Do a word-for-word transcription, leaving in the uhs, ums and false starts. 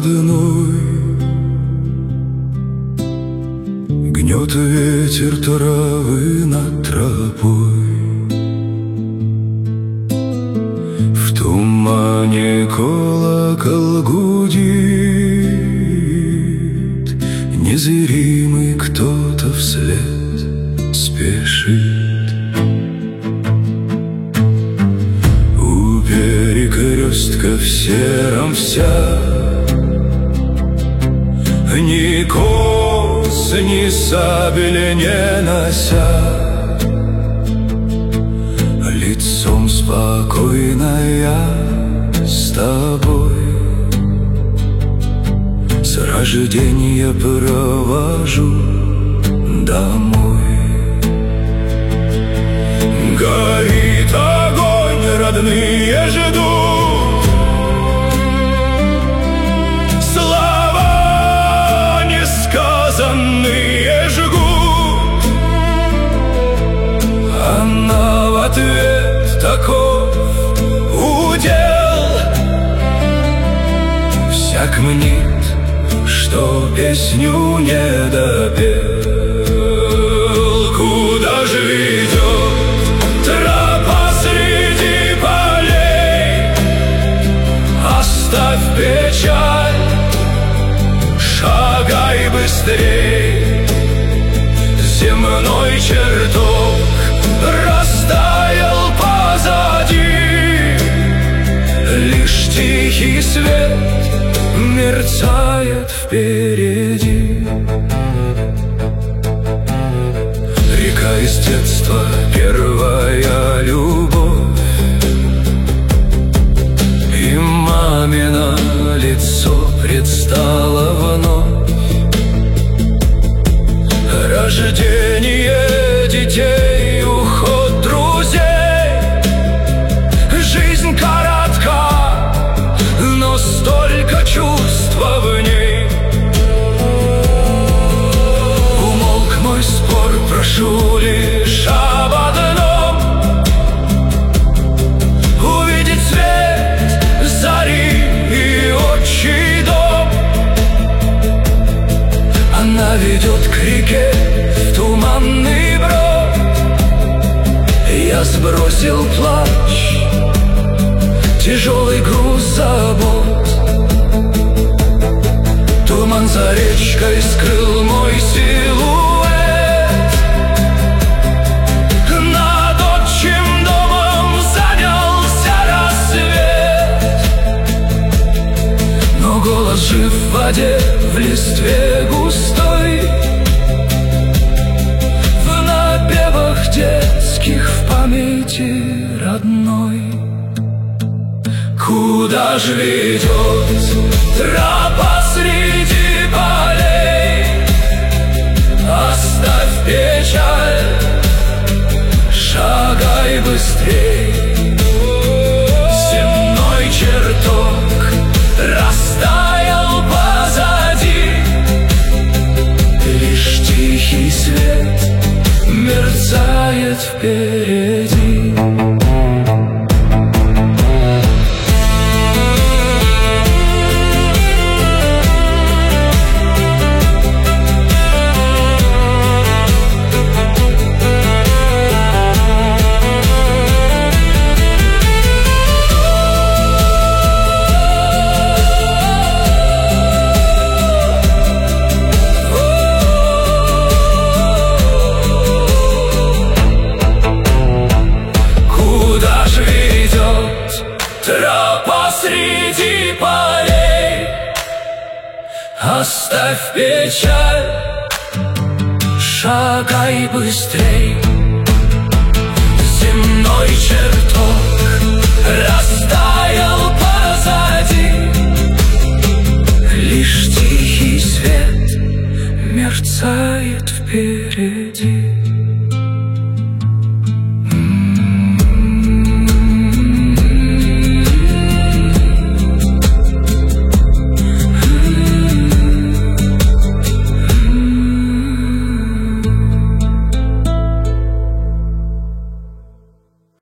одной. Гнет ветер травы над тропой. В тумане колокол гудит, незримый кто-то вслед спешит. У перекрестка в сером вся, ни кос, ни сабель не нося, лицом спокойно я с тобой с рождения провожу домой. Горит огонь, родные ждут, слова несказанные жгут, она в ответ таков удел. Всяк мнит, что песню не допел. Куда же ведет тропа среди полей? Оставь печаль, шагай быстрей. Земной чертог растаял позади, лишь тихий свет мерцает впереди. Река из детства, первая любовь, и мамино лицо предстало вновь. Рождение детей, уход друзей. Жизнь коротка, но столько чувства в ней. Умолк мой спор, прошу лишь об одном: увидеть свет зари и отчий дом. Она ведет к реке в туманный брод. Я сбросил плач, тяжелый груз забот. Туман за речкой скрыл мой силуэт. Над отчим домом занялся рассвет, но голос жив в воде, в листве густой, в напевах детских, в памяти родной. Куда ж ведет тропа среди полей? Оставь печаль, шагай быстрей. Земной чертог растаял позади, лишь тихий свет мерцает впереди. Тропа среди полей, оставь печаль, шагай быстрей. Земной чертог растаял позади, лишь тихий свет мерцает впереди.